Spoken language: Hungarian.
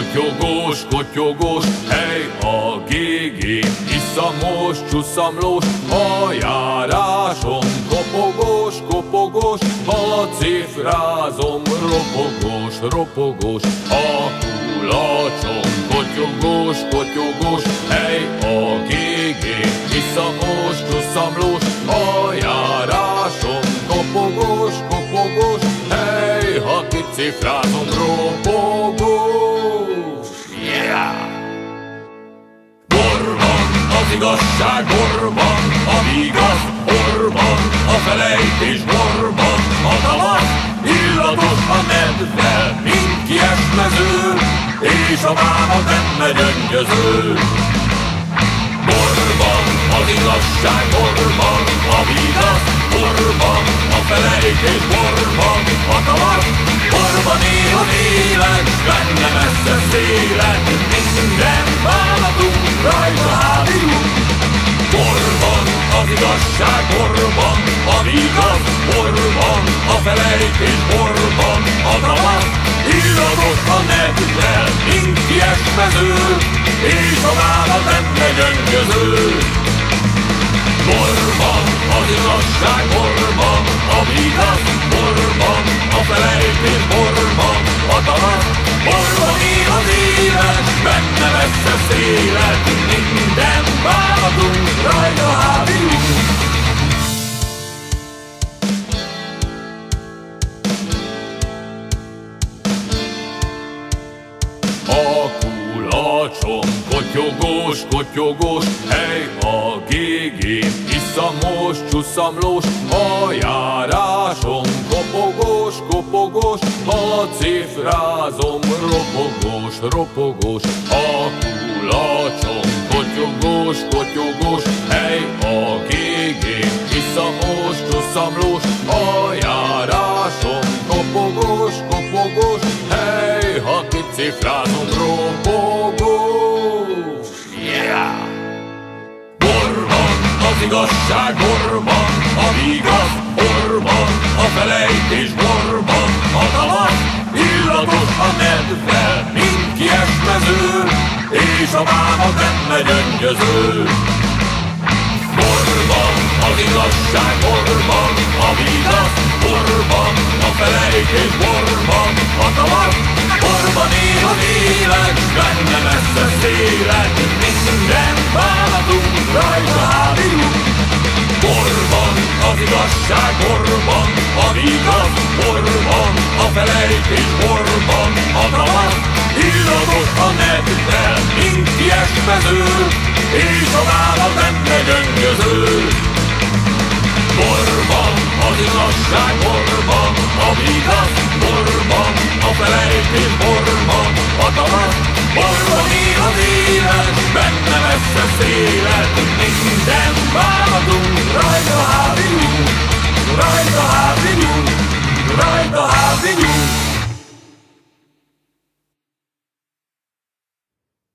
Kotyogós, kotyogós, hely a gégén, iszamos, csuszamlós, a járáson. Kopogós, kopogós, a cifrázom, ropogós, ropogós, a kulacsom. Kotyogós, kotyogós, hely a gégén, iszamos, csuszamlós, a járáson. Kopogós, kopogós, hely, ha kicifrázom, ropogós. Yeah! Borban az igazság, borban a vigasz, borban a felejtés, borban a tavasz. Illatos a nedvel, mint kies mező, és a máma tenne gyöngyöző. Borban az igazság, borban a vigasz, borban a felejtés, borban a tavasz. Borban él az élet, benne messze szélet, minden vállatunk rajta áldjuk. Borban az igazság, borban a vigasz, borban a felejtés, borban a tavasz. Illatos a nedvel, mint kies mező, és a vála tenne gyöngyöző. Borban az igazság, borban a vigasz, borban a felejtés, borban a tavasz. Borban él az élet, benne messze szélet, minden vállatunk rajta áldjuk. A kulacsom, kotyogós, kotyogós, hely a gégén, iszamos, csuszamlós, a járáson. Kopogós, kopogós, a cifrázom, ropogós, ropogós, a kulacsom. Kotyogós, kotyogós, hely a gégén, iszamos, csuszamlós, a járáson. Kopogós, kopogós, hely, ha kicifrázom, ropogós. Yeah! Borban az igazság, borban a vigasz, borban a felejtés, borban a tavasz. Illatos a nedvel, mint kies mező, és a máma tenne gyöngyöző. Borban az igazság, borban a vigasz, borban a felejtés, borban a tavasz. Borban él az élet, benne messze szélet, minden vállatunk rajta áldjuk. Borban az igazság, borban a vigasz, borban a felejtés, borban a tavasz. Illatos a nedvel, mint kies mező, és a vála tenne gyöngyöző. Borban az igazság, borban a vigasz, borban a felejtés, borban a tavasz. Borban él az élet, benne messze szélet,